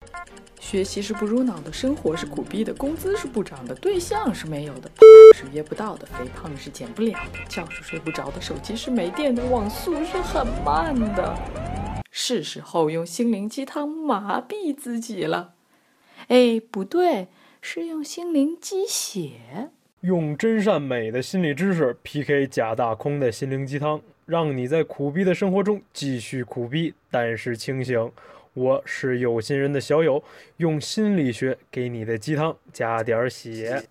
学习是不入脑的，生活是苦逼的，工资是不涨的，对象是没有的，是约不到的，肥胖是减不了的，觉是睡不着的，手机是没电的，网速是很慢的。是时候用心灵鸡汤麻痹自己了。哎，不对，是用心灵鸡血。 用真善美的心理知识 PK 假大空的心灵鸡汤，让你在苦逼的生活中继续苦逼，但是清醒。我是有心人的小友，用心理学给你的鸡汤加点血。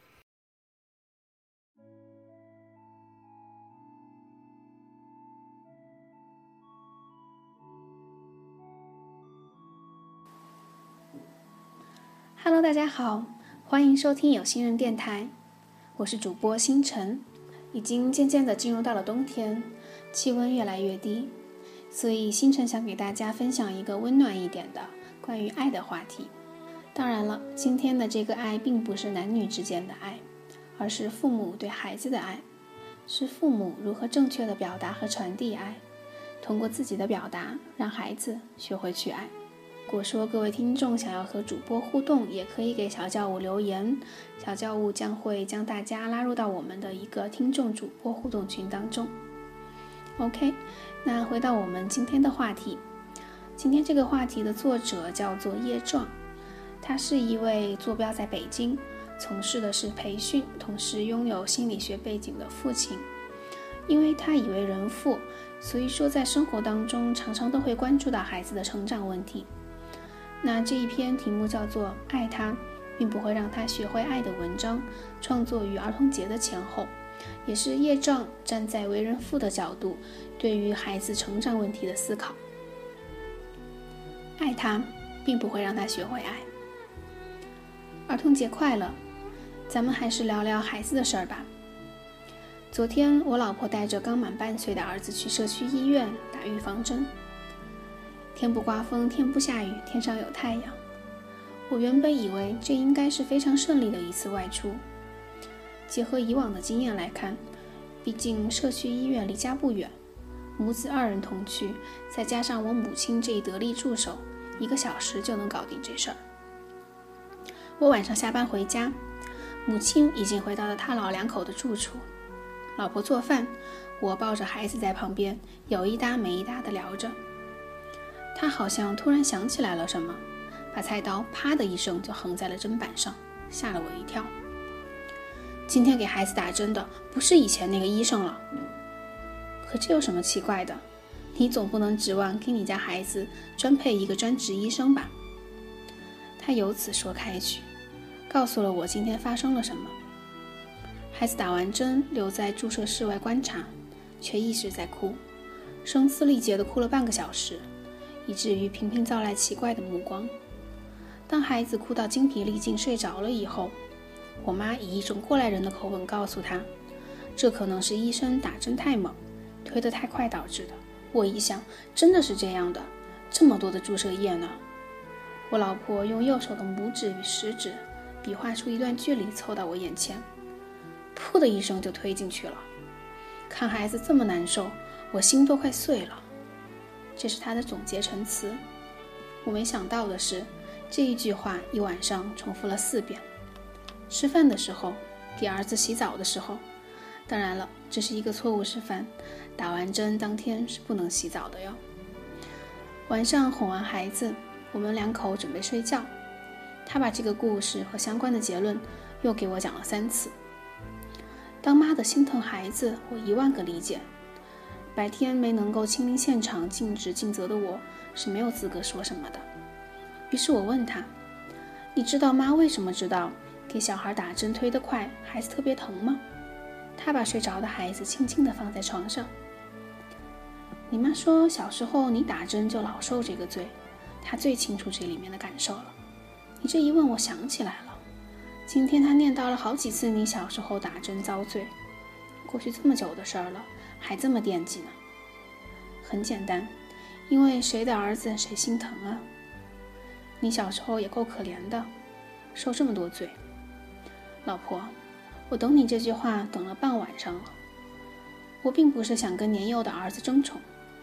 Hello， 大家好，欢迎收听有心人电台，我是主播星辰。已经渐渐地进入到了冬天，气温越来越低，所以星辰想给大家分享一个温暖一点的关于爱的话题。当然了，今天的这个爱并不是男女之间的爱，而是父母对孩子的爱，是父母如何正确的表达和传递爱，通过自己的表达让孩子学会去爱。如果说各位听众想要和主播互动，也可以给小教务留言，小教务将会将大家拉入到我们的一个听众主播互动群当中。OK， 那回到我们今天的话题。今天这个话题的作者叫做叶壮，他是一位坐标在北京，从事的是培训，同时拥有心理学背景的父亲。因为他已为人父，所以说在生活当中常常都会关注到孩子的成长问题。那这一篇题目叫做《爱他并不会让他学会爱》的文章，创作于儿童节的前后，也是叶壮站在为人父的角度对于孩子成长问题的思考。爱他并不会让他学会爱。儿童节快乐，咱们还是聊聊孩子的事儿吧。昨天我老婆带着刚满半岁的儿子去社区医院打预防针。天不刮风，天不下雨，天上有太阳。我原本以为这应该是非常顺利的一次外出。结合以往的经验来看，毕竟社区医院离家不远，母子2人同去，再加上我母亲这一得力助手，1个小时就能搞定这事儿。我晚上下班回家，母亲已经回到了她老两口的住处，老婆做饭，我抱着孩子在旁边，有一搭没一搭地聊着。他好像突然想起来了什么，把菜刀啪的一声就横在了砧板上，吓了我一跳。今天给孩子打针的不是以前那个医生了。可这有什么奇怪的？你总不能指望给你家孩子专配一个专职医生吧？他由此说开去，告诉了我今天发生了什么。孩子打完针留在注射室外观察，却一直在哭，声嘶力竭地哭了半个小时，以至于频频招来奇怪的目光。当孩子哭到精疲力尽睡着了以后，我妈以一种过来人的口吻告诉他，这可能是医生打针太猛，推得太快导致的。我一想，真的是这样的，这么多的注射液呢。我老婆用右手的拇指与食指比划出一段距离，凑到我眼前，噗的一声就推进去了。看孩子这么难受，我心都快碎了。这是他的总结陈词。我没想到的是，这一句话一晚上重复了4遍。吃饭的时候，给儿子洗澡的时候，当然了，这是一个错误示范，打完针当天是不能洗澡的哟。晚上哄完孩子，我们2口准备睡觉，他把这个故事和相关的结论又给我讲了3次。当妈的心疼孩子，我10000个理解。白天没能够亲临现场尽职尽责的我是没有资格说什么的。于是我问他，你知道妈为什么知道给小孩打针推得快孩子特别疼吗？他把睡着的孩子轻轻地放在床上。你妈说小时候你打针就老受这个罪，她最清楚这里面的感受了。你这一问我想起来了，今天她念叨了好几次你小时候打针遭罪，过去这么久的事儿了还这么惦记呢。很简单，因为谁的儿子谁心疼啊。你小时候也够可怜的，受这么多罪。老婆，我等你这句话等了半晚上了。我并不是想跟年幼的儿子争宠，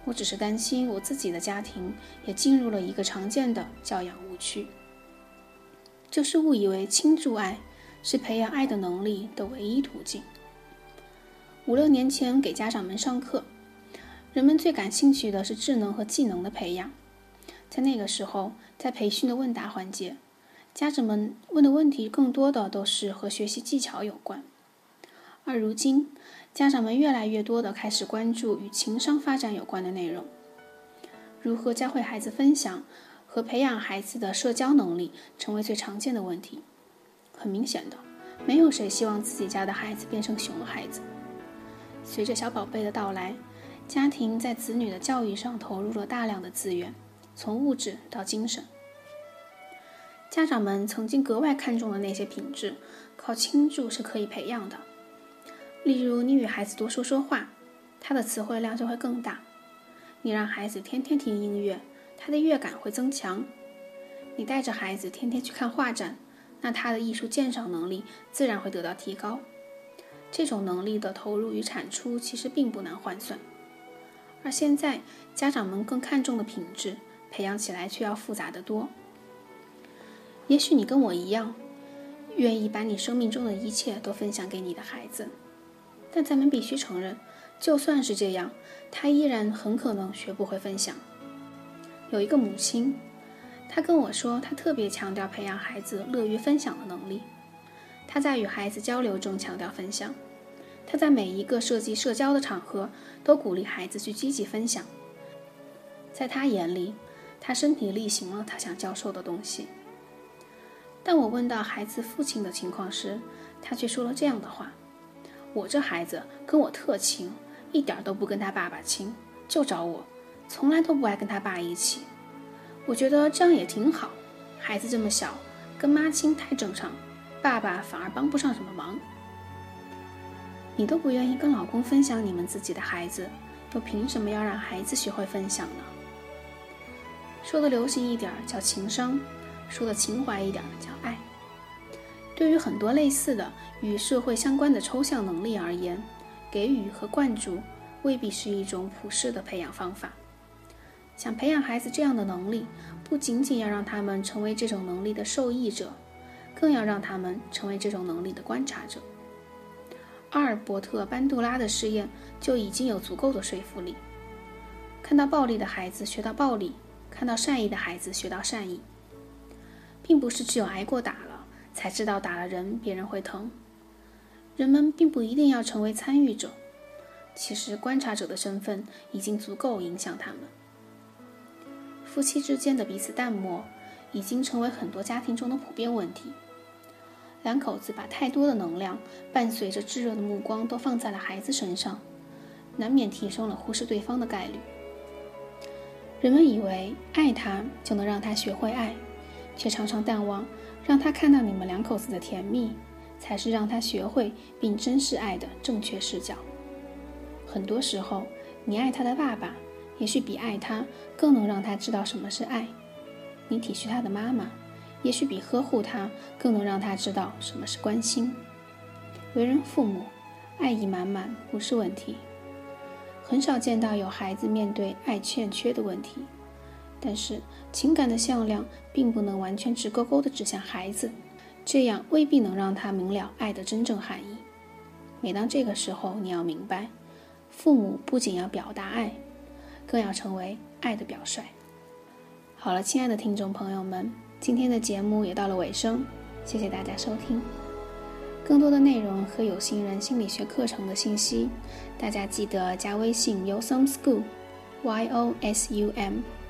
我只是担心我自己的家庭也进入了一个常见的教养误区，就是误以为倾注爱是培养爱的能力的唯一途径。5-6年前给家长们上课，人们最感兴趣的是智能和技能的培养。在那个时候，在培训的问答环节，家长们问的问题更多的都是和学习技巧有关。而如今，家长们越来越多地开始关注与情商发展有关的内容，如何教会孩子分享和培养孩子的社交能力成为最常见的问题。很明显的，没有谁希望自己家的孩子变成熊孩子。随着小宝贝的到来，家庭在子女的教育上投入了大量的资源，从物质到精神。家长们曾经格外看重的那些品质，靠倾注是可以培养的。例如，你与孩子多说说话，他的词汇量就会更大；你让孩子天天听音乐，他的乐感会增强；你带着孩子天天去看画展，那他的艺术鉴赏能力自然会得到提高。这种能力的投入与产出其实并不难换算，而现在家长们更看重的品质，培养起来却要复杂得多。也许你跟我一样，愿意把你生命中的一切都分享给你的孩子，但咱们必须承认，就算是这样，他依然很可能学不会分享。有一个母亲，她跟我说，她特别强调培养孩子乐于分享的能力。她在与孩子交流中强调分享，她在每一个涉及社交的场合都鼓励孩子去积极分享。在她眼里，她身体力行了她想教授的东西。但我问到孩子父亲的情况时，他却说了这样的话：我这孩子跟我特亲，一点都不跟他爸爸亲，就找我，从来都不爱跟他爸一起。我觉得这样也挺好，孩子这么小，跟妈亲太正常，爸爸反而帮不上什么忙。你都不愿意跟老公分享你们自己的孩子，又凭什么要让孩子学会分享呢？说的流行一点叫情商，说的情怀一点叫爱。对于很多类似的与社会相关的抽象能力而言，给予和灌注未必是一种普世的培养方法。想培养孩子这样的能力，不仅仅要让他们成为这种能力的受益者，更要让他们成为这种能力的观察者。阿尔伯特·班杜拉的实验就已经有足够的说服力。看到暴力的孩子学到暴力，看到善意的孩子学到善意。并不是只有挨过打了，才知道打了人别人会疼。人们并不一定要成为参与者，其实观察者的身份已经足够影响他们。夫妻之间的彼此淡漠，已经成为很多家庭中的普遍问题。两口子把太多的能量伴随着炙热的目光都放在了孩子身上，难免提升了忽视对方的概率。人们以为爱他就能让他学会爱，却常常淡忘让他看到你们两口子的甜蜜，才是让他学会并珍视爱的正确视角。很多时候，你爱他的爸爸，也许比爱他更能让他知道什么是爱；你体恤他的妈妈，也许比呵护他更能让他知道什么是关心。为人父母，爱意满满不是问题，很少见到有孩子面对爱欠缺的问题。但是情感的向量并不能完全直勾勾地指向孩子，这样未必能让他明了爱的真正含义。每当这个时候，你要明白，父母不仅要表达爱，更要成为爱的表率。好了，亲爱的听众朋友们，今天的节目也到了尾声，谢谢大家收听。更多的内容和有心人心理学课程的信息，大家记得加微信 Yosum School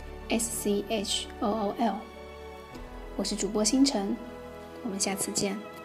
YOSUM SCHOOL， 我是主播星辰，我们下次见。